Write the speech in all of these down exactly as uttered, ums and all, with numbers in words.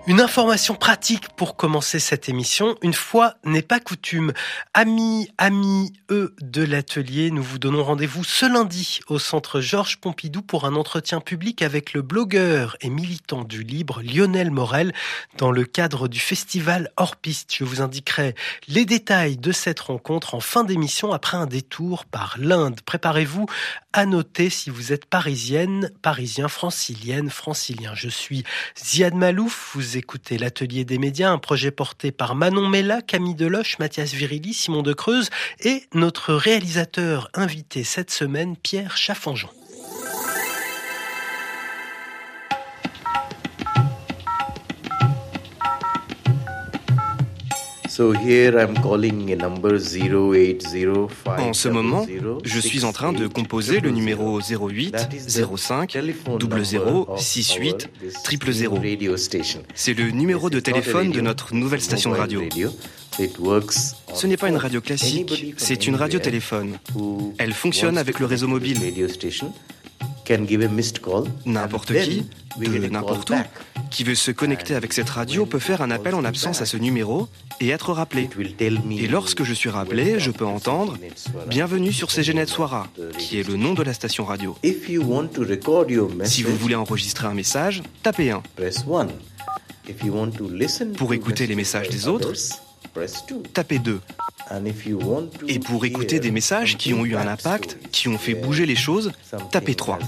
Une information pratique pour commencer cette émission, une fois n'est pas coutume. Amis, amis, eux de l'atelier, nous vous donnons rendez-vous ce lundi au centre Georges Pompidou pour un entretien public avec le blogueur et militant du libre Lionel Morel dans le cadre du festival Hors Piste. Je vous indiquerai les détails de cette rencontre en fin d'émission après un détour par l'Inde. Préparez-vous à noter si vous êtes parisienne, parisien, francilienne, francilien. Je suis Ziad Malouf, vous écoutez l'Atelier des médias, un projet porté par Manon Mella, Camille Deloche, Mathias Virili, Simon de Creuse et notre réalisateur invité cette semaine, Pierre Chaffanjon. En ce moment, je suis en train de composer le numéro zéro huit zéro cinq zéro zéro six huit zéro zéro. C'est le numéro de téléphone de notre nouvelle station de radio. Ce n'est pas une radio classique, c'est une radio-téléphone. Elle fonctionne avec le réseau mobile. N'importe qui, de n'importe où, qui veut se connecter avec cette radio peut faire un appel en absence à ce numéro et être rappelé. Et lorsque je suis rappelé, je peux entendre « Bienvenue sur C G Net Swara », qui est le nom de la station radio. Si vous voulez enregistrer un message, tapez un. Pour écouter les messages des autres, tapez deux. Et pour écouter des messages qui ont eu un impact, qui ont fait bouger les choses, tapez trois.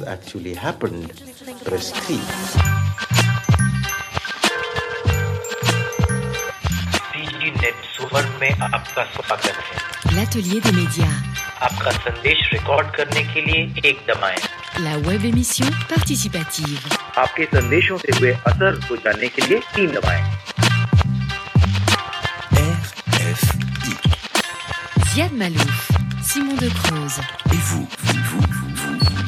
L'atelier des médias. La web émission participative. Ziad Malouf, Simon de Creuse. Et vous, vous, vous, vous, vous, vous.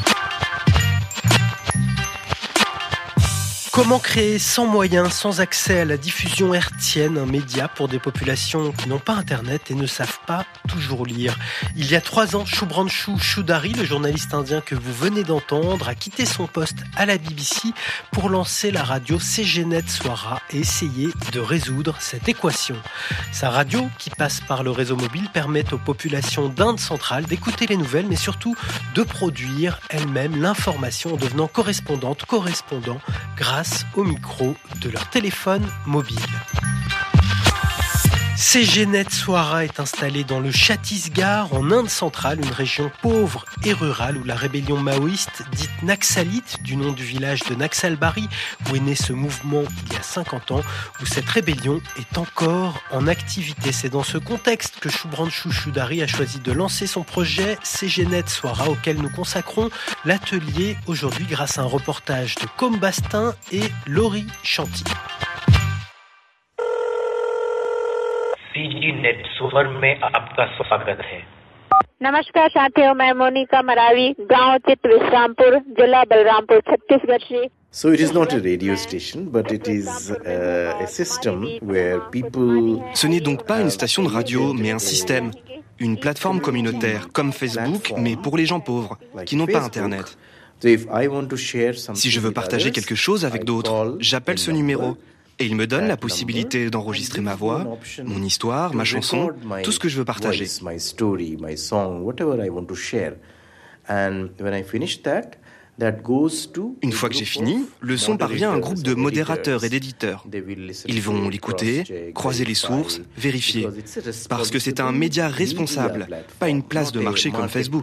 Comment créer sans moyens, sans accès à la diffusion hertzienne, un média pour des populations qui n'ont pas Internet et ne savent pas toujours lire? Il y a trois ans, Shubhranshu Choudhary, le journaliste indien que vous venez d'entendre, a quitté son poste à la B B C pour lancer la radio C G Net Swara et essayer de résoudre cette équation. Sa radio, qui passe par le réseau mobile, permet aux populations d'Inde centrale d'écouter les nouvelles, mais surtout de produire elles-mêmes l'information en devenant correspondantes, correspondants, grâce au micro de leur téléphone mobile. C G Net Swara est installé dans le Chhattisgarh, en Inde centrale, une région pauvre et rurale où la rébellion maoïste, dite naxalite, du nom du village de Naxalbari, où est né ce mouvement il y a cinquante ans, où cette rébellion est encore en activité. C'est dans ce contexte que Shubhranshu Choudhary a choisi de lancer son projet C G Net Swara, auquel nous consacrons l'atelier aujourd'hui grâce à un reportage de Com Bastin et Laurie Chanty. CG Net Swara में आपका स्वागत है। नमस्कार साथियों, मैं मोनिका मरावी, गांव चित विश्रामपुर, जिला बलरामपुर, छत्तीसगढ़ से। So it is not a radio station, but it is uh, a system where people. Ce n'est donc pas une station de radio, mais un système, une plateforme communautaire, comme Facebook, mais pour les gens pauvres, qui n'ont pas Internet. Si je veux partager quelque chose avec d'autres, j'appelle ce numéro. Et il me donne la possibilité d'enregistrer ma voix, mon histoire, ma chanson, tout ce que je veux partager. Une fois que j'ai fini, le son parvient à un groupe de modérateurs et d'éditeurs. Ils vont l'écouter, croiser les sources, vérifier. Parce que c'est un média responsable, pas une place de marché comme Facebook.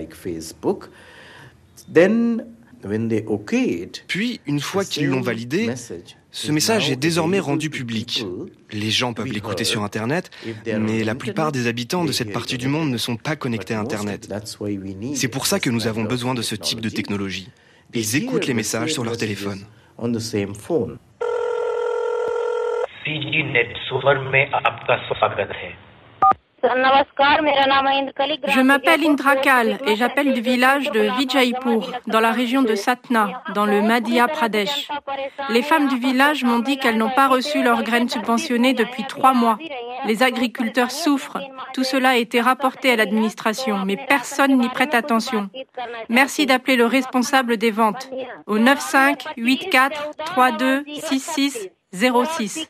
Puis, une fois qu'ils l'ont validé, ce message est désormais rendu public. Les gens peuvent l'écouter sur Internet, mais la plupart des habitants de cette partie du monde ne sont pas connectés à Internet. C'est pour ça que nous avons besoin de ce type de technologie. Ils écoutent les messages sur leur téléphone. CG Net Swara में आपका स्वागत है। Je m'appelle Indra Kal et j'appelle du village de Vijaypur, dans la région de Satna, dans le Madhya Pradesh. Les femmes du village m'ont dit qu'elles n'ont pas reçu leurs graines subventionnées depuis trois mois. Les agriculteurs souffrent. Tout cela a été rapporté à l'administration, mais personne n'y prête attention. Merci d'appeler le responsable des ventes au neuf cinq huit quatre trois deux six six zéro six.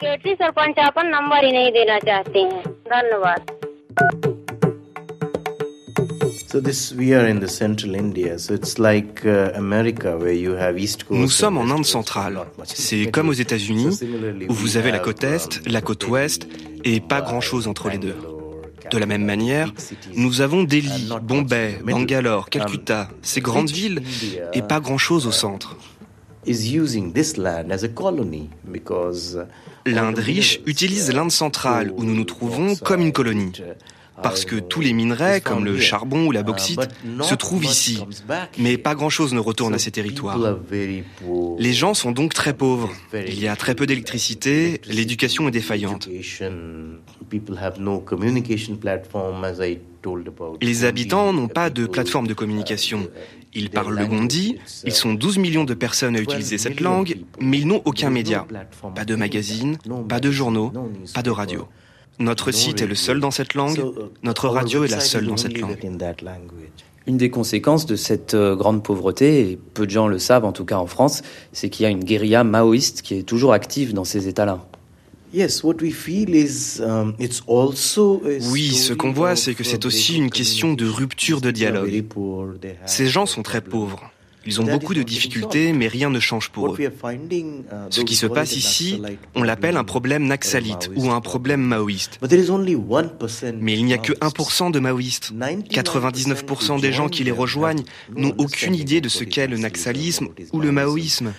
Nous sommes en Inde centrale. C'est comme aux États-Unis, où vous avez la côte Est, la côte Ouest, et pas grand-chose entre les deux. De la même manière, nous avons Delhi, Bombay, Bangalore, Calcutta, ces grandes villes, et pas grand-chose au centre. L'Inde riche utilise l'Inde centrale, où nous nous trouvons, comme une colonie. Parce que tous les minerais, comme le charbon ou la bauxite, se trouvent ici. Mais pas grand-chose ne retourne à ces territoires. Les gens sont donc très pauvres. Il y a très peu d'électricité, l'éducation est défaillante. Les habitants n'ont pas de plateforme de communication. Ils parlent le gondi, ils sont douze millions de personnes à utiliser cette langue, mais ils n'ont aucun média. Pas de magazine, pas de journaux, pas de radio. Notre site est le seul dans cette langue, notre radio est la seule dans cette langue. Une des conséquences de cette grande pauvreté, et peu de gens le savent en tout cas en France, c'est qu'il y a une guérilla maoïste qui est toujours active dans ces États-là. Oui, ce qu'on voit, c'est que c'est aussi une question de rupture de dialogue. Ces gens sont très pauvres. Ils ont beaucoup de difficultés, mais rien ne change pour eux. Ce qui se passe ici, on l'appelle un problème naxalite ou un problème maoïste. Mais il n'y a que un pour cent de maoïstes. quatre-vingt-dix-neuf pour cent des gens qui les rejoignent n'ont aucune idée de ce qu'est le naxalisme ou le maoïsme.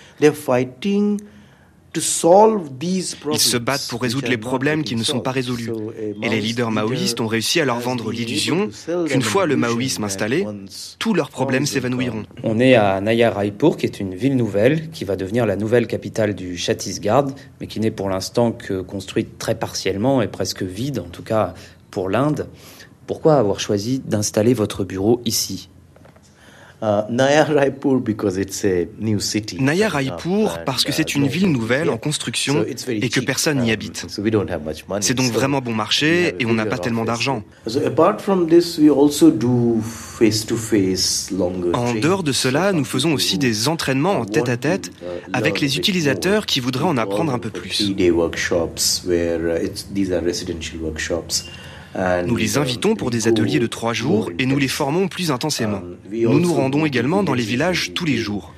Ils se battent pour résoudre les problèmes qui ne sont pas résolus. Et les leaders maoïstes ont réussi à leur vendre l'illusion qu'une fois le maoïsme installé, tous leurs problèmes s'évanouiront. On est à Naya Raipur, qui est une ville nouvelle, qui va devenir la nouvelle capitale du Chhattisgarh, mais qui n'est pour l'instant que construite très partiellement et presque vide, en tout cas pour l'Inde. Pourquoi avoir choisi d'installer votre bureau ici ? Uh, Naya Raipur parce que c'est une ville nouvelle en construction et que personne n'y habite. C'est donc vraiment bon marché et on n'a pas tellement d'argent. En dehors de cela, nous faisons aussi des entraînements en tête-à-tête avec les utilisateurs qui voudraient en apprendre un peu plus. Nous les invitons pour des ateliers de trois jours et nous les formons plus intensément. Nous nous rendons également dans les villages tous les jours.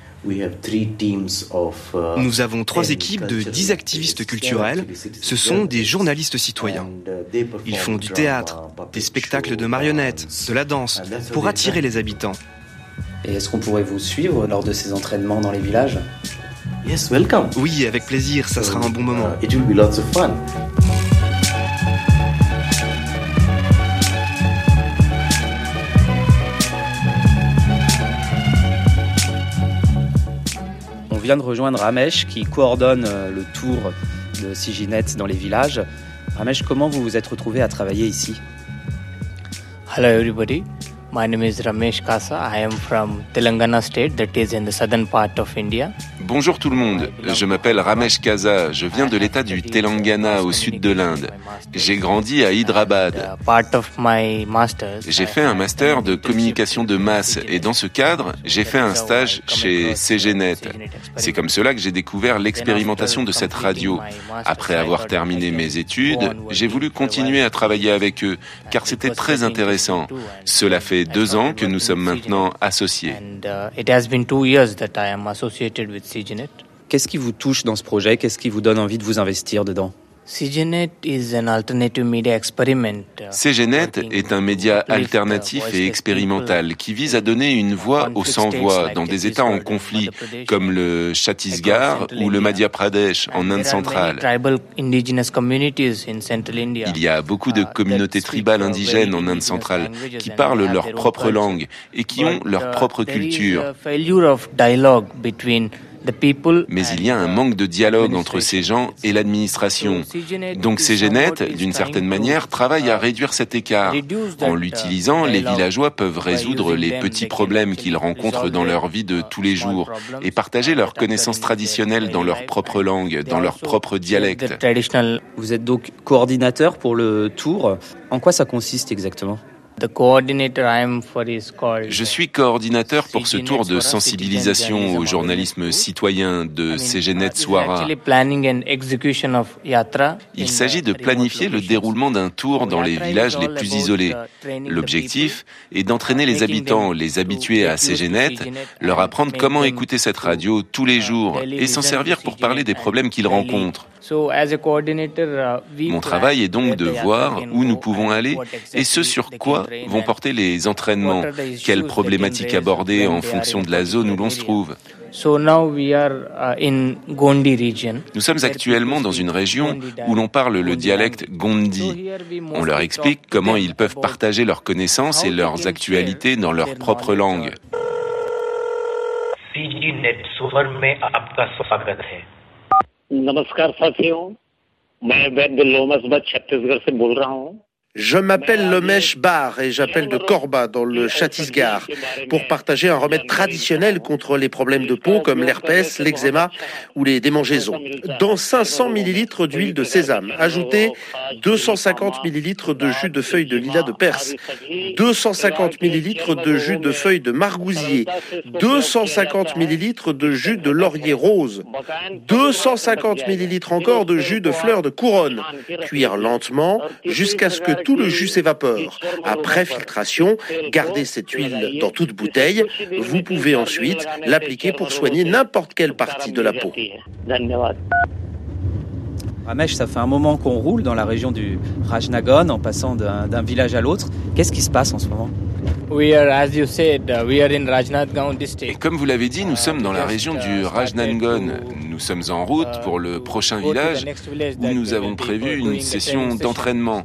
Nous avons trois équipes de dix activistes culturels. Ce sont des journalistes citoyens. Ils font du théâtre, des spectacles de marionnettes, de la danse, pour attirer les habitants. Et est-ce qu'on pourrait vous suivre lors de ces entraînements dans les villages ? Oui, avec plaisir, ça sera un bon moment. On vient de rejoindre Ramesh qui coordonne le tour de Ciginet dans les villages. Ramesh, comment vous vous êtes retrouvé à travailler ici ? Hello everybody. My name is Ramesh Kasa. I am from Telangana state, that is in the southern part of India. Bonjour tout le monde, je m'appelle Ramesh Kasa, je viens de l'état du Telangana au sud de l'Inde. J'ai grandi à Hyderabad. J'ai fait un master de communication de masse et dans ce cadre, j'ai fait un stage chez Ciginet. C'est comme cela que j'ai découvert l'expérimentation de cette radio. Après avoir terminé mes études, j'ai voulu continuer à travailler avec eux car c'était très intéressant. Cela fait deux ans que nous sommes maintenant associés. Qu'est-ce qui vous touche dans ce projet ? Qu'est-ce qui vous donne envie de vous investir dedans ? Ciginet is an alternative media experiment. Ciginet est un média alternatif et expérimental qui vise à donner une voix aux sans-voix dans des États en conflit comme le Chhattisgarh ou le Madhya Pradesh en Inde centrale. Il y a beaucoup de communautés tribales indigènes en Inde centrale qui parlent leur propre langue et qui ont leur propre culture. Mais il y a un manque de dialogue entre ces gens et l'administration. Donc Ciginet, d'une certaine manière, travaille à réduire cet écart. En l'utilisant, les villageois peuvent résoudre les petits problèmes qu'ils rencontrent dans leur vie de tous les jours et partager leurs connaissances traditionnelles dans leur propre langue, dans leur propre dialecte. Vous êtes donc coordinateur pour le tour. En quoi ça consiste exactement ? Je suis coordinateur pour ce tour de sensibilisation au journalisme citoyen de CGNet Swara. Il s'agit de planifier le déroulement d'un tour dans les villages les plus isolés. L'objectif est d'entraîner les habitants, les habituer à CGNet, leur apprendre comment écouter cette radio tous les jours et s'en servir pour parler des problèmes qu'ils rencontrent. Mon travail est donc de voir où nous pouvons aller et ce sur quoi vont porter les entraînements, quelles problématiques aborder en fonction de la zone où l'on se trouve. Nous sommes actuellement dans une région où l'on parle le dialecte Gondi. On leur explique comment ils peuvent partager leurs connaissances et leurs actualités dans leur propre langue. नमस्कार साथियों मैं वैद्य लोमस भट्ट छत्तीसगढ़ से बोल रहा हूँ Je m'appelle Lomesh Bar et j'appelle de Korba dans le Chhattisgarh pour partager un remède traditionnel contre les problèmes de peau comme l'herpès, l'eczéma ou les démangeaisons. Dans cinq cents millilitres d'huile de sésame, ajoutez deux cent cinquante millilitres de jus de feuilles de lilas de Perse, deux cent cinquante millilitres de jus de feuilles de margousier, deux cent cinquante millilitres de jus de laurier rose, deux cent cinquante millilitres encore de jus de fleurs de couronne. Cuire lentement jusqu'à ce que tout le jus s'évapore. Après filtration, gardez cette huile dans toute bouteille. Vous pouvez ensuite l'appliquer pour soigner n'importe quelle partie de la peau. Ramesh, ça fait un moment qu'on roule dans la région du Rajnagon en passant d'un, d'un village à l'autre. Qu'est-ce qui se passe en ce moment ? Et comme vous l'avez dit, nous sommes dans la région du Rajnagon. Nous sommes en route pour le prochain village où nous avons prévu une session d'entraînement.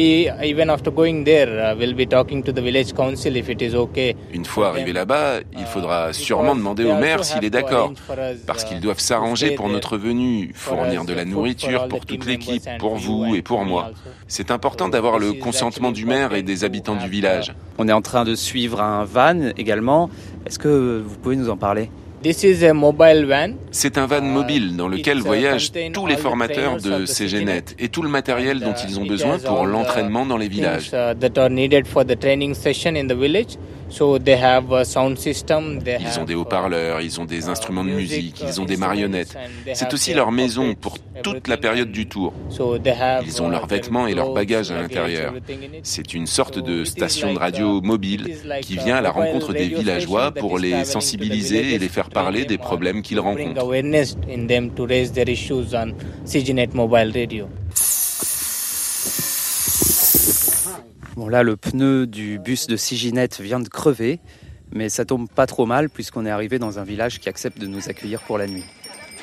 Une fois arrivé là-bas, il faudra sûrement demander au maire s'il est d'accord, parce qu'ils doivent s'arranger pour notre venue, fournir de la nourriture pour toute l'équipe, pour vous et pour moi. C'est important d'avoir le consentement du maire et des habitants du village. On est en train de suivre un van également. Est-ce que vous pouvez nous en parler ? C'est un van mobile dans lequel voyagent tous les formateurs de CGNet et tout le matériel dont ils ont besoin pour l'entraînement dans les villages. Ils ont des haut-parleurs, ils ont des instruments de musique, ils ont des marionnettes. C'est aussi leur maison pour toute la période du tour. Ils ont leurs vêtements et leurs bagages à l'intérieur. C'est une sorte de station de radio mobile qui vient à la rencontre des villageois pour les sensibiliser et les faire parler des problèmes qu'ils rencontrent. Bon là, le pneu du bus de CGNet vient de crever, mais ça tombe pas trop mal puisqu'on est arrivé dans un village qui accepte de nous accueillir pour la nuit.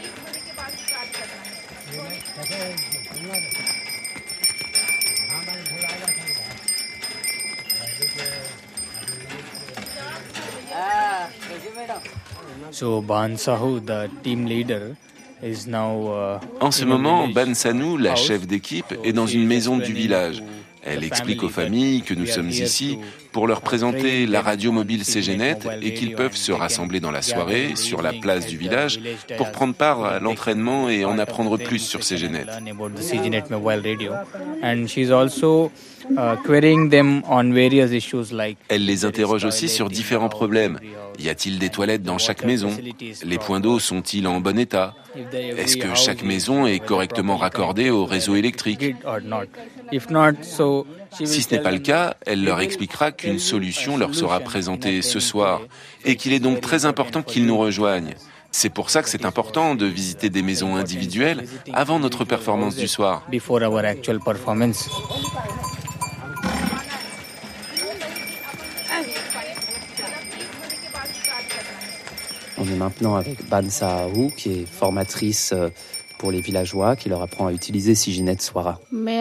So Ban Sahu, the team leader, is now, uh, en ce moment, Ban Sanou, la chef d'équipe, est dans une maison du village. Elle explique aux familles que nous sommes ici pour leur présenter la radio mobile CGNet et qu'ils peuvent se rassembler dans la soirée sur la place du village pour prendre part à l'entraînement et en apprendre plus sur CGNet. Elle les interroge aussi sur différents problèmes. Y a-t-il des toilettes dans chaque maison ? Les points d'eau sont-ils en bon état ? Est-ce que chaque maison est correctement raccordée au réseau électrique ? Si ce n'est pas le cas, elle leur expliquera qu'une solution leur sera présentée ce soir et qu'il est donc très important qu'ils nous rejoignent. C'est pour ça que c'est important de visiter des maisons individuelles avant notre performance du soir. On est maintenant avec Ban Sahu, qui est formatrice pour les villageois, qui leur apprend à utiliser CGNet Swara.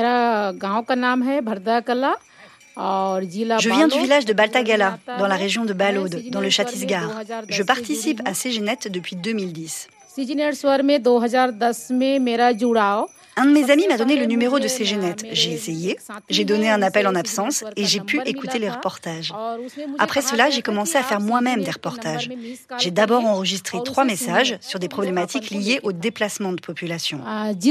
Je viens du village de Baltagala, dans la région de Balod, dans le Chhattisgarh. Je participe à CGNet depuis deux mille dix. Un de mes amis m'a donné le numéro de Cégenet. J'ai essayé, j'ai donné un appel en absence et j'ai pu écouter les reportages. Après cela, j'ai commencé à faire moi-même des reportages. J'ai d'abord enregistré trois messages sur des problématiques liées au déplacement de population.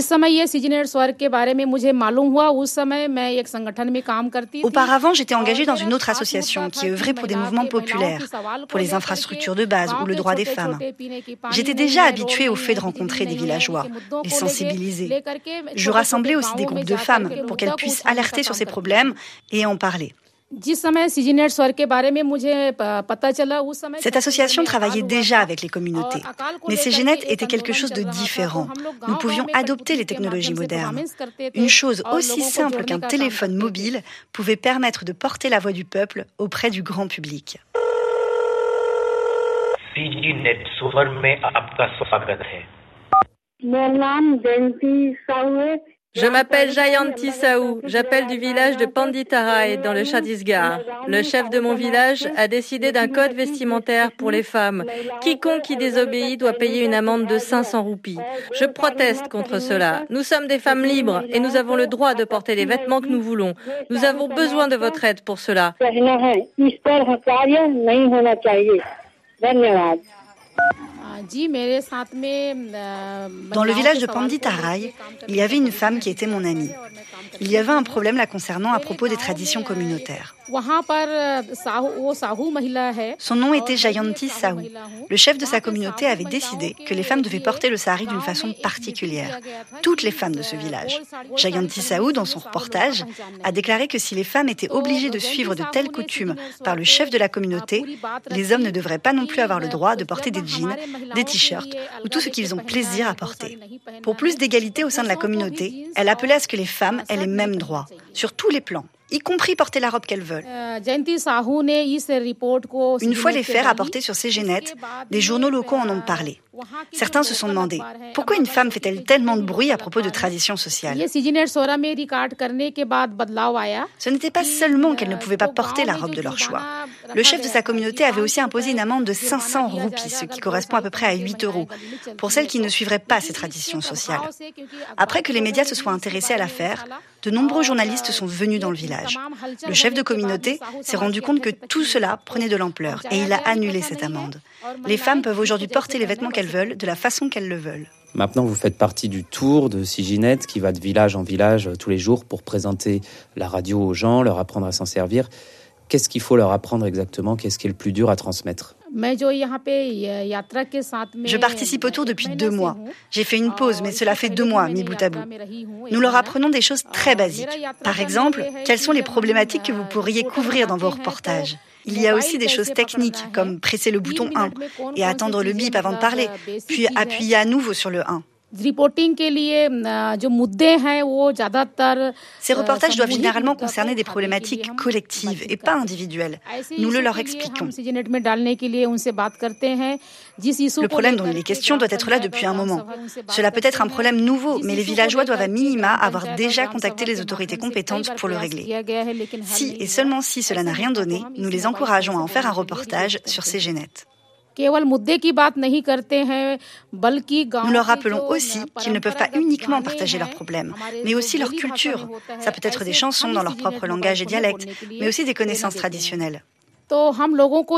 Auparavant, j'étais engagée dans une autre association qui œuvrait pour des mouvements populaires, pour les infrastructures de base ou le droit des femmes. J'étais déjà habituée au fait de rencontrer des villageois, les sensibiliser. Je rassemblais aussi des groupes de femmes pour qu'elles puissent alerter sur ces problèmes et en parler. Cette association travaillait déjà avec les communautés, mais Cégenet était quelque chose de différent. Nous pouvions adopter les technologies modernes. Une chose aussi simple qu'un téléphone mobile pouvait permettre de porter la voix du peuple auprès du grand public. CGNet सुवर में आपका स्वागत है। Je m'appelle Jayanti Saou, j'appelle du village de Panditarai dans le Chhattisgarh. Le chef de mon village a décidé d'un code vestimentaire pour les femmes. Quiconque qui désobéit doit payer une amende de cinq cents roupies. Je proteste contre cela. Nous sommes des femmes libres et nous avons le droit de porter les vêtements que nous voulons. Nous avons besoin de votre aide pour cela. Dans le village de Panditarai, il y avait une femme qui était mon amie. Il y avait un problème la concernant à propos des traditions communautaires. Son nom était Jayanti Saou. Le chef de sa communauté avait décidé que les femmes devaient porter le sari d'une façon particulière. Toutes les femmes de ce village. Jayanti Saou, dans son reportage, a déclaré que si les femmes étaient obligées de suivre de telles coutumes par le chef de la communauté, les hommes ne devraient pas non plus avoir le droit de porter des jeans, des t-shirts ou tout ce qu'ils ont plaisir à porter. Pour plus d'égalité au sein de la communauté, elle appelait à ce que les femmes aient les mêmes droits, sur tous les plans, y compris porter la robe qu'elles veulent. Une fois les faits rapportés sur Cégenet, des journaux locaux en ont parlé. Certains se sont demandé pourquoi une femme fait-elle tellement de bruit à propos de traditions sociales. Ce n'était pas seulement qu'elles ne pouvaient pas porter la robe de leur choix. Le chef de sa communauté avait aussi imposé une amende de cinq cents roupies, ce qui correspond à peu près à huit euros, pour celles qui ne suivraient pas ces traditions sociales. Après que les médias se soient intéressés à l'affaire, de nombreux journalistes sont venus dans le village. Le chef de communauté s'est rendu compte que tout cela prenait de l'ampleur et il a annulé cette amende. Les femmes peuvent aujourd'hui porter les vêtements qu'elles veulent, de la façon qu'elles le veulent. Maintenant, vous faites partie du tour de Cégenet qui va de village en village tous les jours pour présenter la radio aux gens, leur apprendre à s'en servir. Qu'est-ce qu'il faut leur apprendre exactement? Qu'est-ce qui est le plus dur à transmettre? Je participe au tour depuis deux mois. J'ai fait une pause, mais cela fait deux mois, mis bout à bout. Nous leur apprenons des choses très basiques. Par exemple, quelles sont les problématiques que vous pourriez couvrir dans vos reportages? Il y a aussi des choses techniques, comme presser le bouton un et attendre le bip avant de parler, puis appuyer à nouveau sur le un. Ces reportages doivent généralement concerner des problématiques collectives et pas individuelles. Nous le leur expliquons. Le problème dont il est question doit être là depuis un moment. Cela peut être un problème nouveau, mais les villageois doivent à minima avoir déjà contacté les autorités compétentes pour le régler. Si et seulement si cela n'a rien donné, nous les encourageons à en faire un reportage sur Cégenet. Nous leur rappelons aussi qu'ils ne peuvent pas uniquement partager leurs problèmes, mais aussi leur culture. Ça peut être des chansons dans leur propre langage et dialecte, mais aussi des connaissances traditionnelles. Nous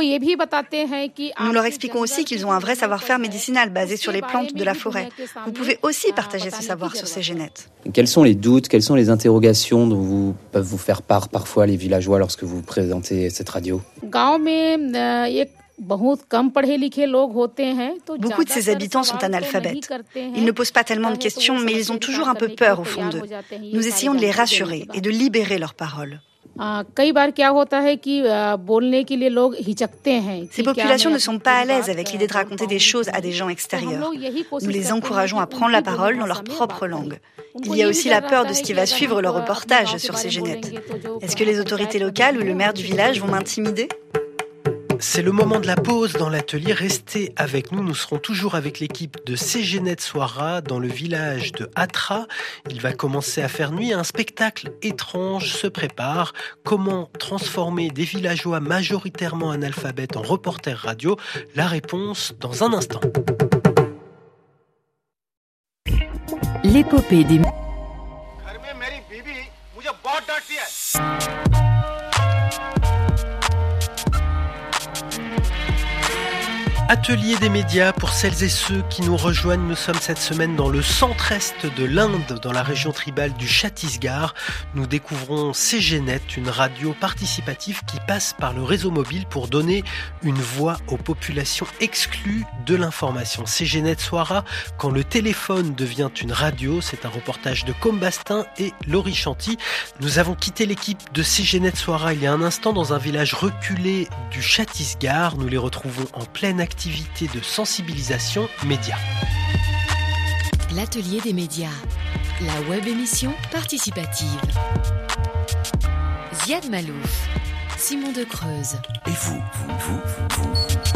leur expliquons aussi qu'ils ont un vrai savoir-faire médicinal basé sur les plantes de la forêt. Vous pouvez aussi partager ce savoir sur Cégenet. Quels sont les doutes, quelles sont les interrogations dont vous peuvent vous faire part parfois les villageois lorsque vous présentez cette radio? Beaucoup de ces habitants sont analphabètes. Ils ne posent pas tellement de questions, mais ils ont toujours un peu peur au fond d'eux. Nous essayons de les rassurer et de libérer leurs paroles. Ces populations ne sont pas à l'aise avec l'idée de raconter des choses à des gens extérieurs. Nous les encourageons à prendre la parole dans leur propre langue. Il y a aussi la peur de ce qui va suivre le reportage sur Cégenet. Est-ce que les autorités locales ou le maire du village vont m'intimider ? C'est le moment de la pause dans l'atelier. Restez avec nous. Nous serons toujours avec l'équipe de Cégenet Soara dans le village de Hatra. Il va commencer à faire nuit. Un spectacle étrange se prépare. Comment transformer des villageois majoritairement analphabètes en reporters radio? La réponse dans un instant. L'épopée des... Atelier des médias pour celles et ceux qui nous rejoignent. Nous sommes cette semaine dans le centre-est de l'Inde, dans la région tribale du Chhattisgarh. Nous découvrons C G Net, une radio participative qui passe par le réseau mobile pour donner une voix aux populations exclues de l'information. C G Net Swara, quand le téléphone devient une radio, c'est un reportage de Combastin et Laurie Chanty. Nous avons quitté l'équipe de C G Net Swara il y a un instant dans un village reculé du Chhattisgarh. Nous les retrouvons en pleine activité de sensibilisation média. L'atelier des médias, la web émission participative. Ziad Malouf, Simon de Creuse. Et vous, vous, vous, vous,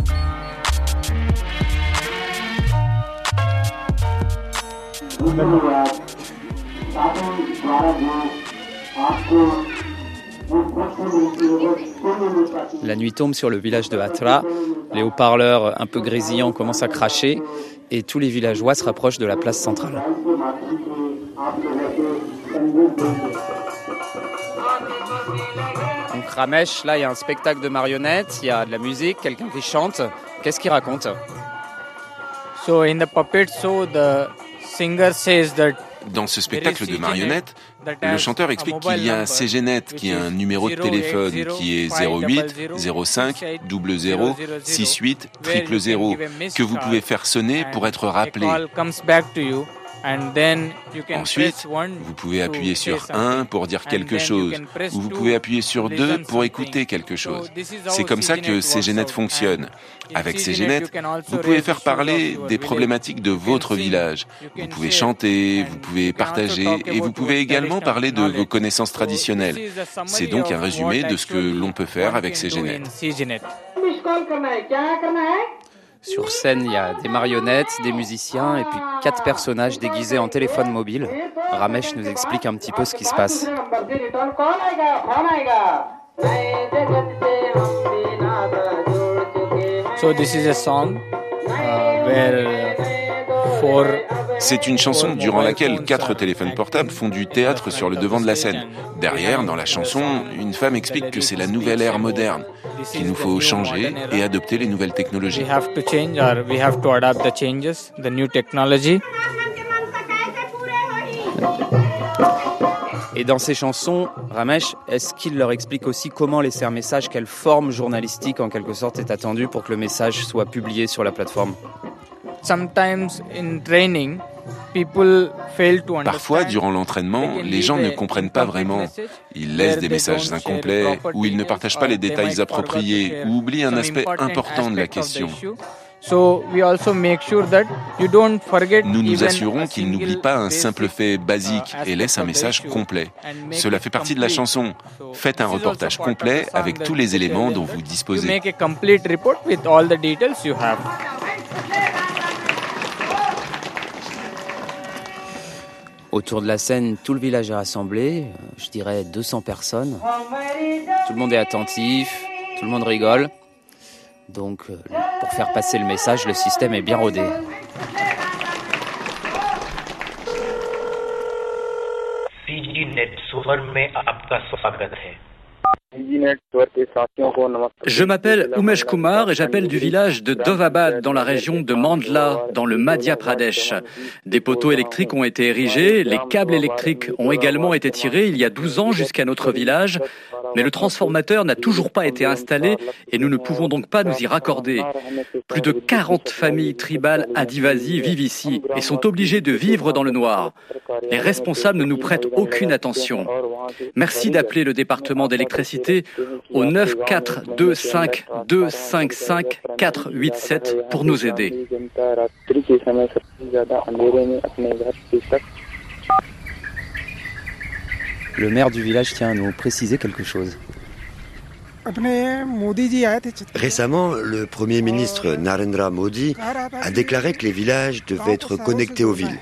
La nuit tombe sur le village de Hatra. Les haut-parleurs un peu grésillants commencent à cracher et tous les villageois se rapprochent de la place centrale. Donc Ramesh, là il y a un spectacle de marionnettes, il y a de la musique, quelqu'un qui chante. Qu'est-ce qu'il raconte? So in the puppet show, the singer says that Dans ce spectacle de marionnettes, le chanteur explique qu'il y a un C G Net qui a un numéro de téléphone qui est zéro huit zéro cinq zéro zéro six huit zéro zéro que vous pouvez faire sonner pour être rappelé. Ensuite, vous pouvez appuyer sur un pour dire quelque chose, ou vous pouvez appuyer sur deux pour écouter quelque chose. C'est comme ça que C G Net fonctionne. Avec C G Net, vous pouvez faire parler des problématiques de votre village. Vous pouvez chanter, vous pouvez partager, et vous pouvez également parler de vos connaissances traditionnelles. C'est donc un résumé de ce que l'on peut faire avec C G Net. Sur scène, il y a des marionnettes, des musiciens et puis quatre personnages déguisés en téléphone mobile. Ramesh nous explique un petit peu ce qui se passe. So this is a song uh, where four C'est une chanson durant laquelle quatre téléphones portables font du théâtre sur le devant de la scène. Derrière, dans la chanson, une femme explique que c'est la nouvelle ère moderne, qu'il nous faut changer et adopter les nouvelles technologies. Et dans ces chansons, Ramesh, est-ce qu'il leur explique aussi comment laisser un message, quelle forme journalistique en quelque sorte est attendue pour que le message soit publié sur la plateforme? Parfois, durant l'entraînement, les gens ne comprennent pas vraiment. Ils laissent des messages incomplets, ou ils ne partagent pas les détails appropriés, ou oublient un aspect important de la question. Nous nous assurons qu'ils n'oublient pas un simple fait basique et laissent un message complet. Cela fait partie de la chanson. Faites un reportage complet avec tous les éléments dont vous disposez. Autour de la scène, tout le village est rassemblé, je dirais deux cents personnes. Tout le monde est attentif, tout le monde rigole. Donc, pour faire passer le message, le système est bien rodé. C G Net सुवर में आपका स्वागत है। Je m'appelle Umesh Kumar et j'appelle du village de Dovabad dans la région de Mandla, dans le Madhya Pradesh. Des poteaux électriques ont été érigés, les câbles électriques ont également été tirés il y a douze ans jusqu'à notre village, mais le transformateur n'a toujours pas été installé et nous ne pouvons donc pas nous y raccorder. Plus de quarante familles tribales Adivasi vivent ici et sont obligées de vivre dans le noir. Les responsables ne nous prêtent aucune attention. Merci d'appeler le département d'électricité au neuf quatre deux cinq deux cinq cinq quatre huit sept pour nous aider. Le maire du village tient à nous préciser quelque chose. Récemment, le Premier ministre Narendra Modi a déclaré que les villages devaient être connectés aux villes,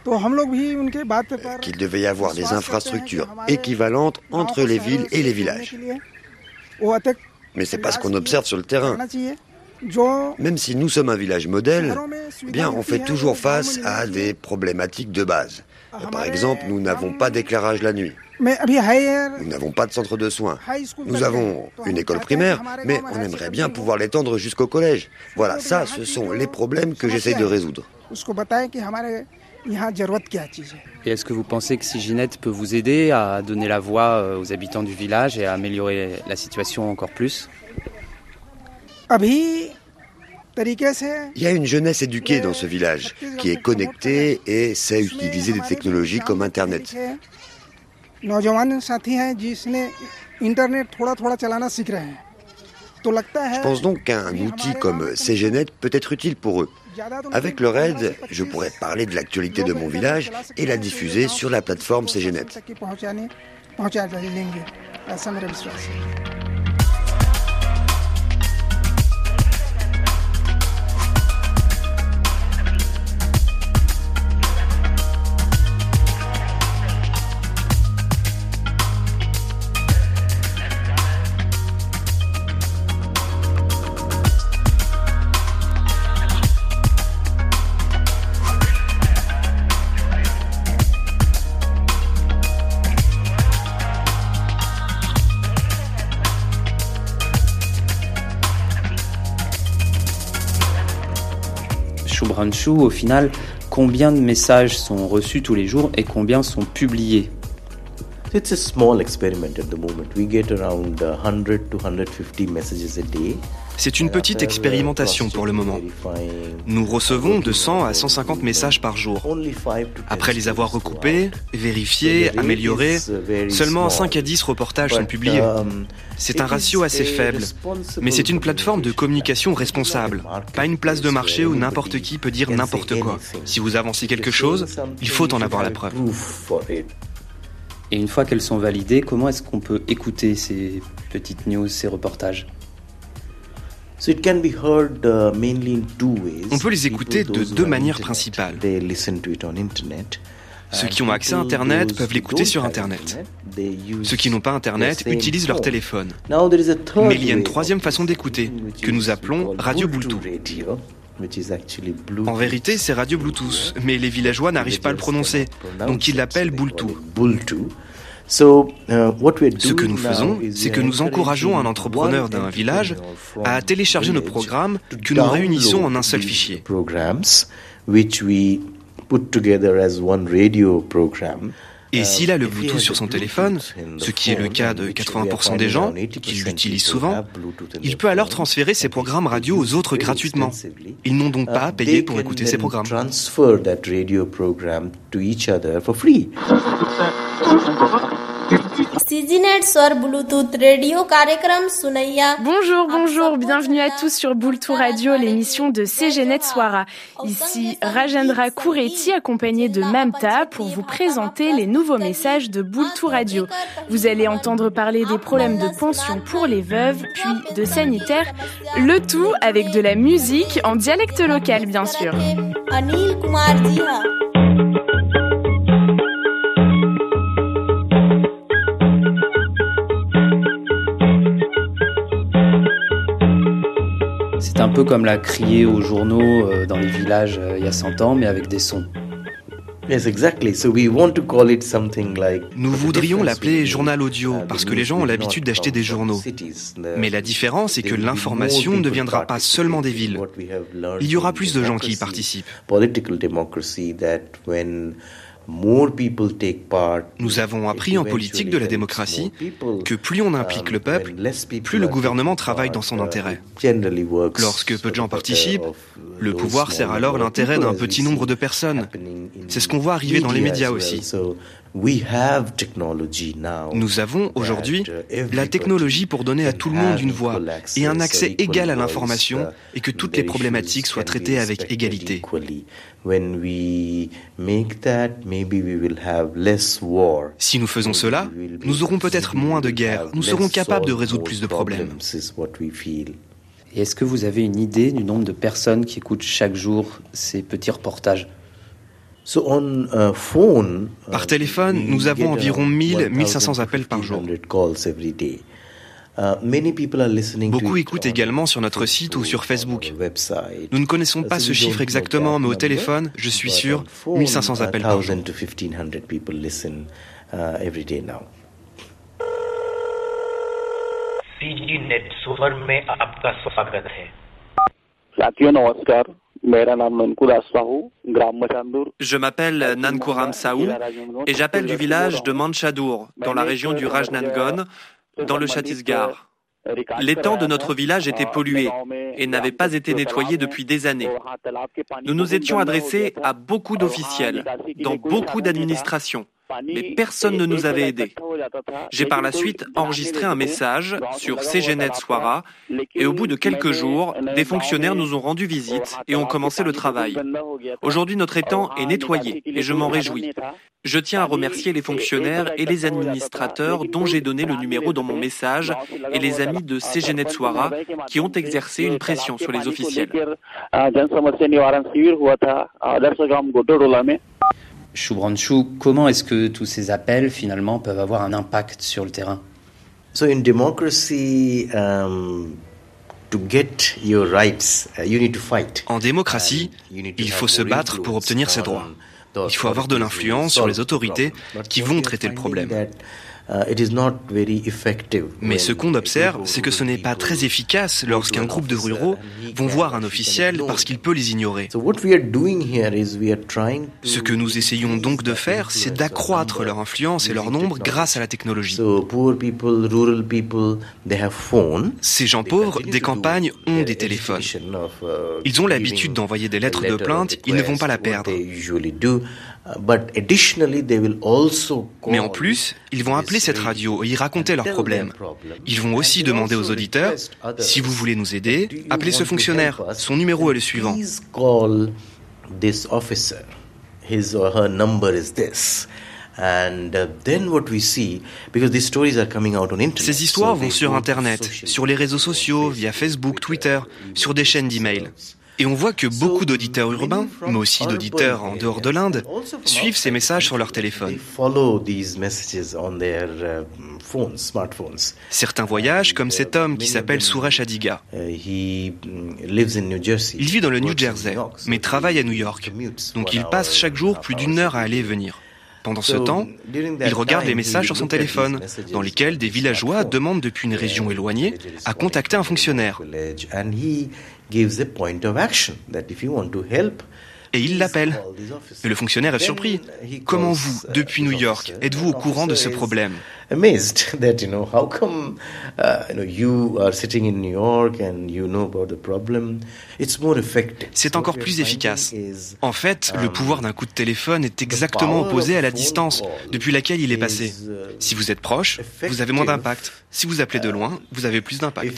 qu'il devait y avoir des infrastructures équivalentes entre les villes et les villages. Mais c'est pas ce qu'on observe sur le terrain. Même si nous sommes un village modèle, bien, on fait toujours face à des problématiques de base. Par exemple, nous n'avons pas d'éclairage la nuit. Nous n'avons pas de centre de soins. Nous avons une école primaire, mais on aimerait bien pouvoir l'étendre jusqu'au collège. Voilà, ça, ce sont les problèmes que j'essaye de résoudre. Et est-ce que vous pensez que Siginet peut vous aider à donner la voix aux habitants du village et à améliorer la situation encore plus ? Il y a une jeunesse éduquée dans ce village, qui est connectée et sait utiliser des technologies comme Internet. Je pense donc qu'un outil comme Siginet peut être utile pour eux. Avec leur aide, je pourrais parler de l'actualité de mon village et la diffuser sur la plateforme Siginet. Shubhranshu, au final, combien de messages sont reçus tous les jours et combien sont publiés ? It's a small experiment at the moment. We get around one hundred to one hundred fifty messages a day. C'est une petite expérimentation pour le moment. Nous recevons de cent à cent cinquante messages par jour. Après les avoir recoupés, vérifiés, améliorés, seulement cinq à dix reportages sont publiés. C'est un ratio assez faible, mais c'est une plateforme de communication responsable, pas une place de marché où n'importe qui peut dire n'importe quoi. Si vous avancez quelque chose, il faut en avoir la preuve. Et une fois qu'elles sont validées, comment est-ce qu'on peut écouter ces petites news, ces reportages ? On peut les écouter de deux manières principales. Ceux qui ont accès à Internet peuvent l'écouter sur Internet. Ceux qui n'ont pas Internet utilisent leur téléphone. Mais il y a une troisième façon d'écouter, que nous appelons radio Bluetooth. En vérité, c'est radio Bluetooth, mais les villageois n'arrivent pas à le prononcer, donc ils l'appellent Bluetooth. Ce que nous faisons, c'est que nous encourageons un entrepreneur d'un village à télécharger nos programmes que nous réunissons en un seul fichier. Et s'il a le Bluetooth sur son téléphone, ce qui est le cas de quatre-vingts pour cent des gens qui l'utilisent souvent, il peut alors transférer ses programmes radio aux autres gratuitement. Ils n'ont donc pas à payer pour écouter ces programmes. Bonjour, bonjour, bienvenue à tous sur Bultu Radio, l'émission de Siginet Swara. Ici Rajendra Koureti, accompagné de Mamta, pour vous présenter les nouveaux messages de Bultu Radio. Vous allez entendre parler des problèmes de pension pour les veuves, puis de sanitaire, le tout avec de la musique en dialecte local, bien sûr. C'est un peu comme la criée aux journaux euh, dans les villages euh, il y a cent ans, mais avec des sons. Yes, exactly. So we want to call it something like. Nous voudrions l'appeler journal audio parce que les gens ont l'habitude d'acheter des journaux. Mais la différence est que l'information ne viendra pas seulement des villes. Il y aura plus de gens qui y participent. Nous avons appris en politique de la démocratie que plus on implique le peuple, plus le gouvernement travaille dans son intérêt. Lorsque peu de gens participent, le pouvoir sert alors l'intérêt d'un petit nombre de personnes. C'est ce qu'on voit arriver dans les médias aussi. Nous avons aujourd'hui la technologie pour donner à tout le monde une voix et un accès égal à l'information et que toutes les problématiques soient traitées avec égalité. Si nous faisons cela, nous aurons peut-être moins de guerres, nous serons capables de résoudre plus de problèmes. Et est-ce que vous avez une idée du nombre de personnes qui écoutent chaque jour ces petits reportages ? Par téléphone, nous avons environ mille à mille cinq cents appels par jour. Beaucoup écoutent également sur notre site ou sur Facebook. Nous ne connaissons pas ce chiffre exactement, mais au téléphone, je suis sûr, mille cinq cents appels par jour. CGNet Swara में आपका स्वागत है। साथियों नमस्कार, मेरा नाम ननकुराम साहू, ग्राम Machandur. Je m'appelle Nankuram Saou et j'appelle du village de Manchadour, dans la région du Rajnandgan, dans le Chhattisgarh. L'étang de notre village était pollué et n'avait pas été nettoyé depuis des années. Nous nous étions adressés à beaucoup d'officiels, dans beaucoup d'administrations, mais personne ne nous avait aidés. J'ai par la suite enregistré un message sur CGNet Swara et au bout de quelques jours, des fonctionnaires nous ont rendu visite et ont commencé le travail. Aujourd'hui, notre étang est nettoyé et je m'en réjouis. Je tiens à remercier les fonctionnaires et les administrateurs dont j'ai donné le numéro dans mon message et les amis de CGNet Swara qui ont exercé une pression sur les officiels. Shubhranshu, comment est-ce que tous ces appels finalement peuvent avoir un impact sur le terrain? So in democracy, um, to get your rights, uh, you need to fight. En démocratie, il faut se battre pour obtenir ses droits. Il faut avoir de l'influence sur les autorités qui vont traiter le problème. Mais ce qu'on observe, c'est que ce n'est pas très efficace lorsqu'un groupe de ruraux vont voir un officiel parce qu'il peut les ignorer. Ce que nous essayons donc de faire, c'est d'accroître leur influence et leur nombre grâce à la technologie. Ces gens pauvres des campagnes ont des téléphones. Ils ont l'habitude d'envoyer des lettres de plainte, ils ne vont pas la perdre. Mais en plus, ils vont appeler cette radio et y raconter leurs problèmes. Ils vont aussi demander aux auditeurs, si vous voulez nous aider, appelez ce fonctionnaire. Son numéro est le suivant. Ces histoires vont sur Internet, sur les réseaux sociaux, via Facebook, Twitter, sur des chaînes d'email. Et on voit que beaucoup d'auditeurs urbains, mais aussi d'auditeurs en dehors de l'Inde, suivent ces messages sur leur téléphone. Certains voyagent, comme cet homme qui s'appelle Suresh Adiga. Il vit dans le New Jersey, mais travaille à New York. Donc il passe chaque jour plus d'une heure à aller et venir. Pendant ce temps, il regarde les messages sur son téléphone, dans lesquels des villageois demandent depuis une région éloignée à contacter un fonctionnaire. Et il l'appelle. Mais le fonctionnaire est surpris. Comment vous, depuis New York, êtes-vous au courant de ce problème? C'est encore plus efficace. En fait, le pouvoir d'un coup de téléphone est exactement opposé à la distance depuis laquelle il est passé. Si vous êtes proche, vous avez moins d'impact. Si vous appelez de loin, vous avez plus d'impact.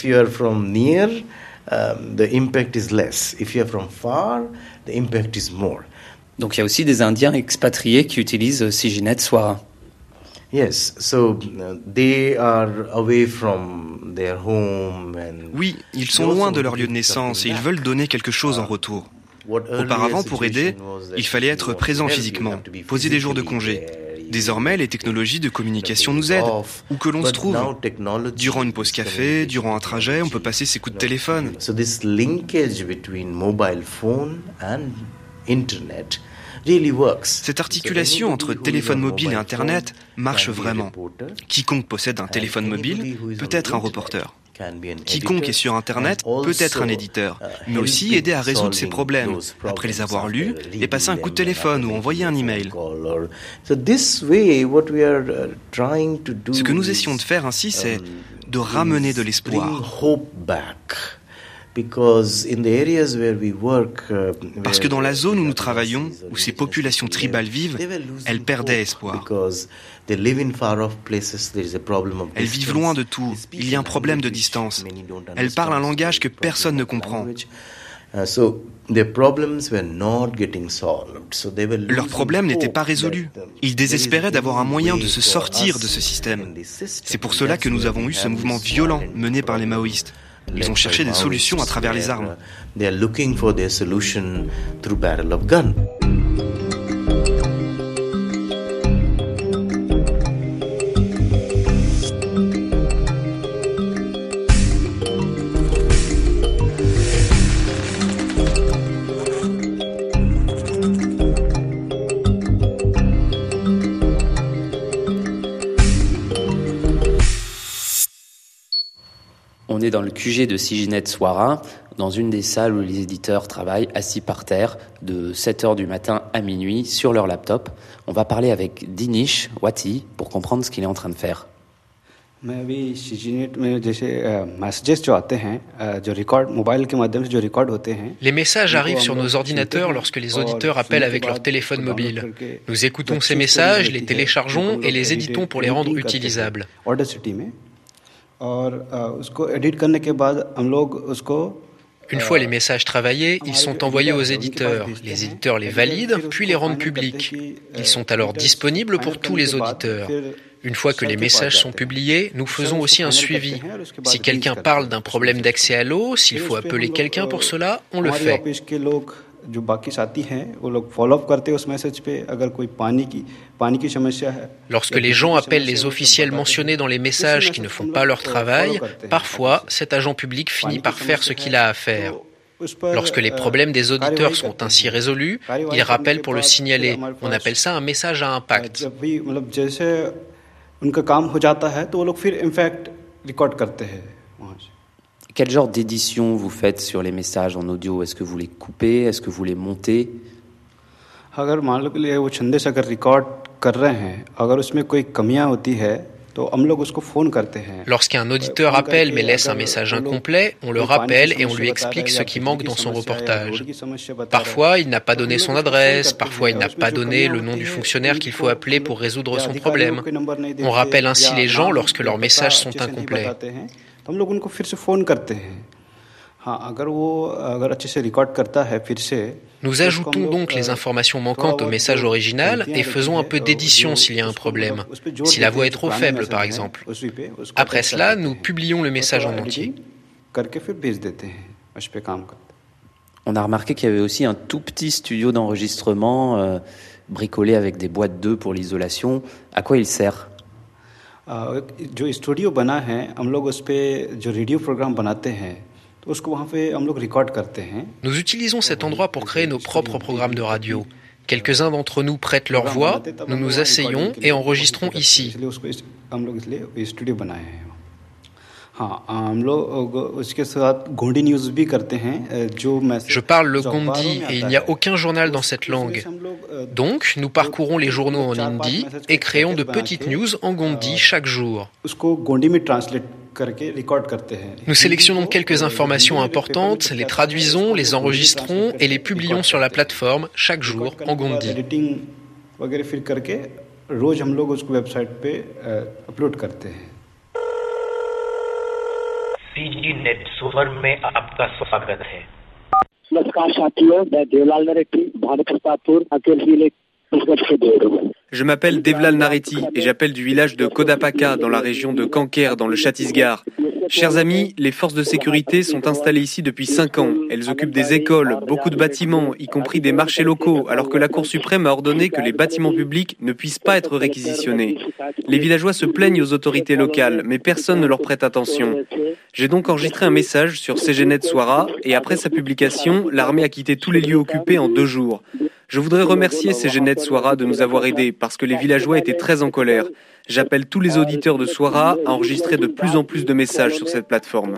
Um, the impact is less. If you are from far, the impact is more. Donc il y a aussi des Indiens expatriés qui utilisent CGNet Swara. Yes, so uh, they are away from their home and Oui, ils sont loin de leur lieu de naissance et ils veulent donner quelque chose en retour. Auparavant, pour aider, il fallait être présent physiquement, poser des jours de congé. Désormais, les technologies de communication nous aident, où que l'on se trouve. Durant une pause café, durant un trajet, on peut passer ses coups de téléphone. Cette articulation entre téléphone mobile et Internet marche vraiment. Quiconque possède un téléphone mobile peut être un reporter. Quiconque est sur Internet peut être un éditeur, mais aussi aider à résoudre ses problèmes, après les avoir lus, et passer un coup de téléphone ou envoyer un email. Ce que nous essayons de faire ainsi, c'est de ramener de l'espoir. Parce que dans la zone où nous travaillons, où ces populations tribales vivent, elles perdaient espoir. Elles vivent loin de tout, il y a un problème de distance. Elles parlent un langage que personne ne comprend. Leurs problèmes n'étaient pas résolus. Ils désespéraient d'avoir un moyen de se sortir de ce système. C'est pour cela que nous avons eu ce mouvement violent mené par les maoïstes. Ils ont cherché des solutions à travers les armes. On est dans le Q G de Siginet Swara, dans une des salles où les éditeurs travaillent assis par terre de sept heures du matin à minuit sur leur laptop. On va parler avec Dinish Wati pour comprendre ce qu'il est en train de faire. Les messages arrivent sur nos ordinateurs lorsque les auditeurs appellent avec leur téléphone mobile. Nous écoutons ces messages, les téléchargeons et les éditons pour les rendre utilisables. Une fois les messages travaillés, ils sont envoyés aux éditeurs. Les éditeurs les valident, puis les rendent publics. Ils sont alors disponibles pour tous les auditeurs. Une fois que les messages sont publiés, nous faisons aussi un suivi. Si quelqu'un parle d'un problème d'accès à l'eau, s'il faut appeler quelqu'un pour cela, on le fait. Lorsque les gens appellent les officiels mentionnés dans les messages qui ne font pas leur travail, parfois cet agent public finit par faire ce qu'il a à faire. Lorsque les problèmes des auditeurs sont ainsi résolus, il rappelle pour le signaler. On appelle ça un message à impact. Quel genre d'édition vous faites sur les messages en audio? Est-ce que vous les coupez? Est-ce que vous les montez? Lorsqu'un auditeur appelle mais laisse un message incomplet, on le rappelle et on lui explique ce qui manque dans son reportage. Parfois, il n'a pas donné son adresse, parfois il n'a pas donné le nom du fonctionnaire qu'il faut appeler pour résoudre son problème. On rappelle ainsi les gens lorsque leurs messages sont incomplets. Nous ajoutons donc les informations manquantes au message original et faisons un peu d'édition s'il y a un problème, si la voix est trop faible par exemple. Après cela, nous publions le message en entier. On a remarqué qu'il y avait aussi un tout petit studio d'enregistrement euh, bricolé avec des boîtes d'œufs pour l'isolation. À quoi il sert? जो studio बना है हम लोग उस पे जो radio programme बनाते हैं तो उसको वहाँ पे हम लोग रिकॉर्ड करते हैं. Nous utilisons cet endroit pour créer nos propres programmes de radio. Quelques-uns d'entre nous prêtent leur voix, nous nous asseyons et enregistrons ici. हम लोग इसलिए ये स्टूडियो बनाए हैं. हाँ हम लोग उसके साथ गोंडी न्यूज़ भी करते हैं जो message. Je parle le Gondi et il n'y a aucun journal dans cette langue. Donc, nous parcourons les journaux en hindi et créons de petites news en Gondi chaque jour. उसको गोंडी में ट्रांसलेट करके रिकॉर्ड करते हैं. Nous sélectionnons quelques informations importantes, les traduisons, les enregistrons et les publions sur la plateforme chaque jour en Gondi. Editing वगैरह फिर करके रोज हम लोग उसको वेबसाइट पे अपलोड करते हैं. सीजी नेट सुवर में आपका स्वागत है. नमस्कार साथियों, मैं देवलाल नरेटी, भारत प्रतापपुर, अकेले जिले से बोल रहा हूँ. Je m'appelle Devlal Nareti et j'appelle du village de Kodapaka dans la région de Kanker dans le Chhattisgarh. Chers amis, les forces de sécurité sont installées ici depuis cinq ans. Elles occupent des écoles, beaucoup de bâtiments, y compris des marchés locaux, alors que la Cour suprême a ordonné que les bâtiments publics ne puissent pas être réquisitionnés. Les villageois se plaignent aux autorités locales, mais personne ne leur prête attention. J'ai donc enregistré un message sur Siginet Swara et après sa publication, l'armée a quitté tous les lieux occupés en deux jours. Je voudrais remercier Siginet Swara de nous avoir aidés parce que les villageois étaient très en colère. J'appelle tous les auditeurs de Swara à enregistrer de plus en plus de messages sur cette plateforme.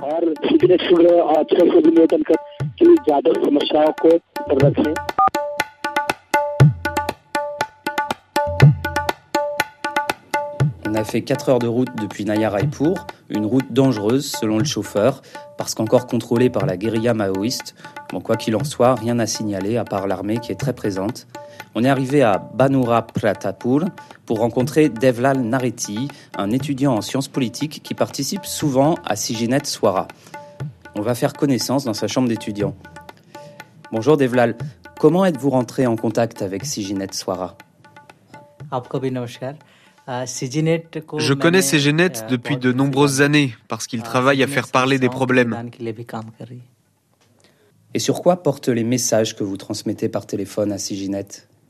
On a fait quatre heures de route depuis Naya Raipur, une route dangereuse selon le chauffeur, parce qu'encore contrôlée par la guérilla maoïste. Bon, quoi qu'il en soit, rien à signaler à part l'armée qui est très présente. On est arrivé à Banura Pratapur pour rencontrer Devlal Nareti, un étudiant en sciences politiques qui participe souvent à Siginet Swara. On va faire connaissance dans sa chambre d'étudiant. Bonjour Devlal, comment êtes-vous rentré en contact avec Siginet Swara? Je connais Siginet depuis de nombreuses années parce qu'il travaille à faire parler des problèmes. Et sur quoi portent les messages que vous transmettez par téléphone à Siginet?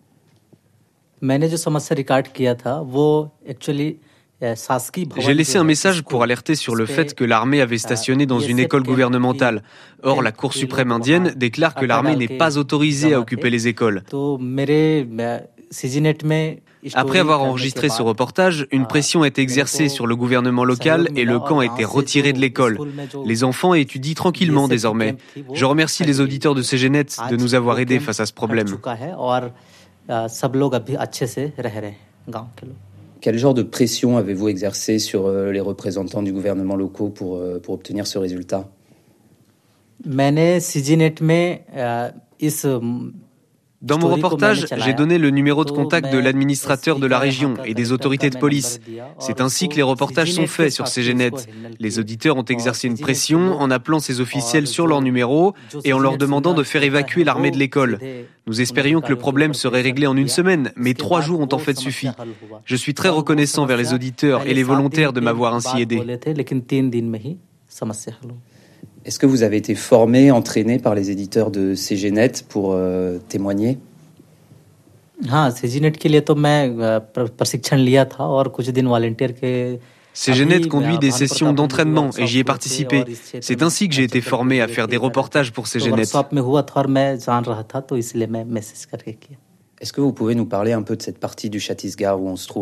J'ai laissé un message pour alerter sur le fait que l'armée avait stationné dans une école gouvernementale. Or, la Cour suprême indienne déclare que l'armée n'est pas autorisée à occuper les écoles. Après avoir enregistré ce reportage, une pression est exercée sur le gouvernement local et le camp a été retiré de l'école. Les enfants étudient tranquillement désormais. Je remercie les auditeurs de C G Net de nous avoir aidés face à ce problème. Quel genre de pression avez-vous exercé sur les représentants du gouvernement locaux pour, pour obtenir ce résultat ? Dans mon reportage, j'ai donné le numéro de contact de l'administrateur de la région et des autorités de police. C'est ainsi que les reportages sont faits sur C G Net. Les auditeurs ont exercé une pression en appelant ces officiels sur leur numéro et en leur demandant de faire évacuer l'armée de l'école. Nous espérions que le problème serait réglé en une semaine, mais trois jours ont en fait suffi. Je suis très reconnaissant vers les auditeurs et les volontaires de m'avoir ainsi aidé. Est-ce que vous avez été formé, entraîné par les éditeurs de C G Net pour euh, témoigner ? C G Net conduit des sessions d'entraînement et j'y ai participé. C'est ainsi que j'ai été formé à faire des reportages pour C G Net. Est-ce que vous pouvez nous parler un peu de cette partie du Chhattisgarh où on se trouve ?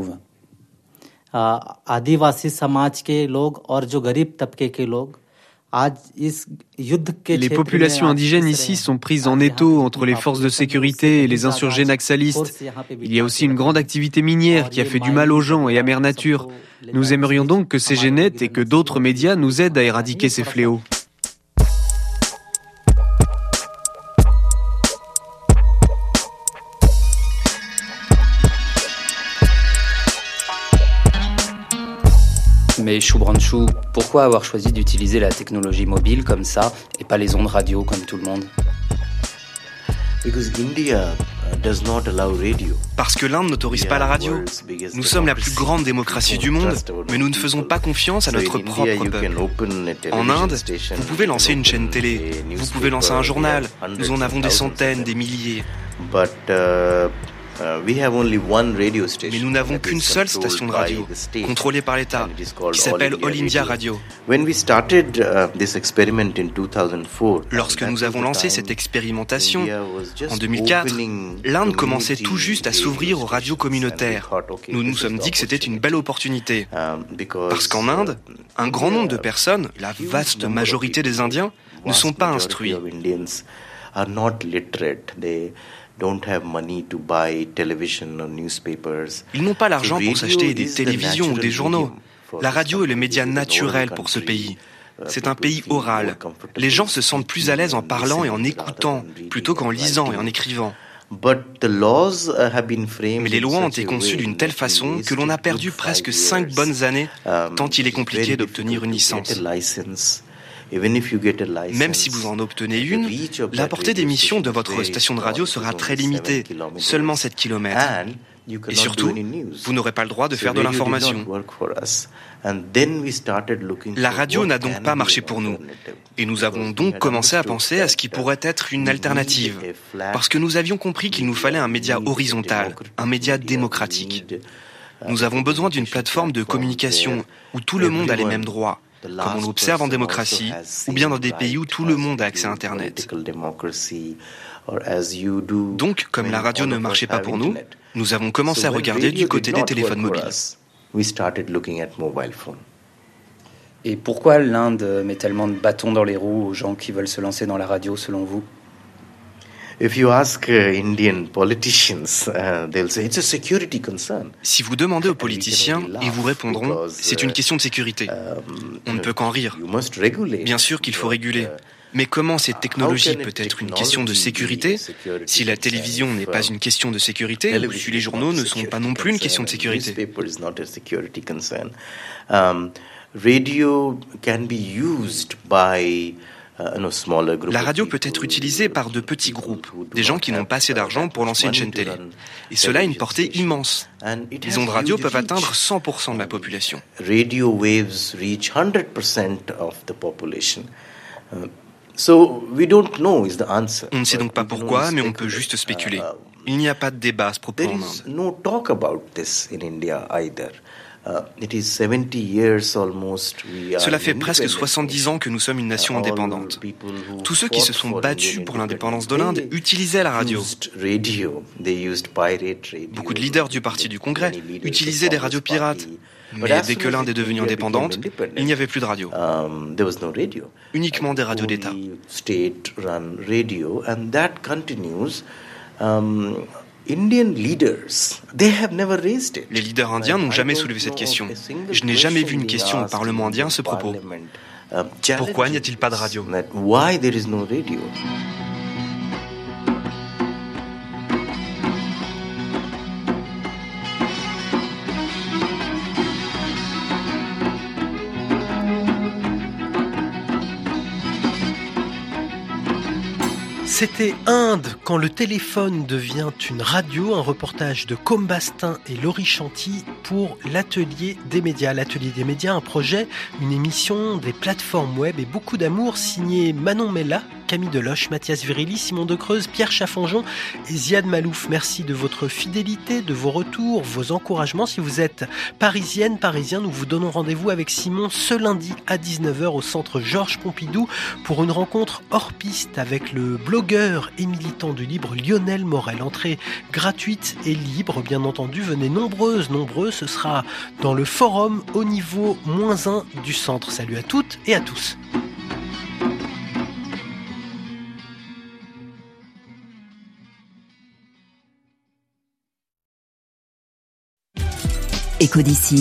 Les populations indigènes ici sont prises en étau entre les forces de sécurité et les insurgés naxalistes. Il y a aussi une grande activité minière qui a fait du mal aux gens et à Mère Nature. Nous aimerions donc que C G Net et que d'autres médias nous aident à éradiquer ces fléaux. Mais Shubhranshu, pourquoi avoir choisi d'utiliser la technologie mobile comme ça et pas les ondes radio comme tout le monde ? Parce que l'Inde n'autorise pas la radio. Nous sommes la plus grande démocratie du monde, mais nous ne faisons pas confiance à notre propre peuple. En Inde, vous pouvez lancer une chaîne télé, vous pouvez lancer un journal, nous en avons des centaines, des milliers. Mais nous n'avons qu'une seule station de radio, contrôlée par l'État, qui s'appelle All India Radio. Lorsque nous avons lancé cette expérimentation, en deux mille quatre, l'Inde commençait tout juste à s'ouvrir aux radios communautaires. Nous nous sommes dit que c'était une belle opportunité. Parce qu'en Inde, un grand nombre de personnes, la vaste majorité des Indiens, ne sont pas instruits. Ils n'ont pas l'argent pour s'acheter des télévisions ou des journaux. La radio est le média naturel pour ce pays. C'est un pays oral. Les gens se sentent plus à l'aise en parlant et en écoutant, plutôt qu'en lisant et en écrivant. Mais les lois ont été conçues d'une telle façon que l'on a perdu presque cinq bonnes années, tant il est compliqué d'obtenir une licence. Même si vous en obtenez une, la portée d'émission de votre station de radio sera très limitée, seulement sept kilomètres. Et surtout, vous n'aurez pas le droit de faire de l'information. La radio n'a donc pas marché pour nous. Et nous avons donc commencé à penser à ce qui pourrait être une alternative. Parce que nous avions compris qu'il nous fallait un média horizontal, un média démocratique. Nous avons besoin d'une plateforme de communication où tout le monde a les mêmes droits, comme on l'observe en démocratie, ou bien dans des pays où tout le monde a accès à Internet. Donc, comme la radio ne marchait pas pour nous, nous avons commencé à regarder du côté des téléphones mobiles. Et pourquoi l'Inde met tellement de bâtons dans les roues aux gens qui veulent se lancer dans la radio, selon vous ? Si vous demandez aux politiciens, ils vous répondront, c'est une question de sécurité. On ne peut qu'en rire. Bien sûr qu'il faut réguler. Mais comment cette technologie peut être une question de sécurité si la télévision n'est pas une question de sécurité ou si les journaux ne sont pas non plus une question de sécurité? La radio peut être utilisée par de petits groupes, des gens qui n'ont pas assez d'argent pour lancer une chaîne télé. Et cela a une portée immense. Les ondes radio peuvent atteindre cent pour cent de la population. On ne sait donc pas pourquoi, mais on peut juste spéculer. Il n'y a pas de débat à ce propos en Inde. Cela fait presque soixante-dix ans que nous sommes une nation indépendante. Tous ceux qui se sont battus pour l'indépendance de l'Inde utilisaient la radio. Beaucoup de leaders du Parti du Congrès utilisaient des radios pirates. Mais dès que l'Inde est devenue indépendante, il n'y avait plus de radio. Uniquement des radios d'État. Les leaders indiens n'ont jamais soulevé cette question. Je n'ai jamais vu une question au Parlement indien à ce propos. Pourquoi n'y a-t-il pas de radio ? C'était Inde, quand le téléphone devient une radio, un reportage de Côme Bastin et Laurie Chanty pour l'Atelier des médias. L'Atelier des médias, un projet, une émission, des plateformes web et beaucoup d'amour, signé Manon Mella, Camille Deloche, Mathias Virilli, Simon Decreuse, Pierre Chaffonjon et Ziad Malouf. Merci de votre fidélité, de vos retours, vos encouragements. Si vous êtes parisienne, parisien, nous vous donnons rendez-vous avec Simon ce lundi à dix-neuf heures au centre Georges Pompidou pour une rencontre hors piste avec le blogueur et militant du libre Lionel Morel. Entrée gratuite et libre, bien entendu. Venez nombreuses, nombreux. Ce sera dans le forum au niveau moins un du centre. Salut à toutes et à tous. Écho d'ici.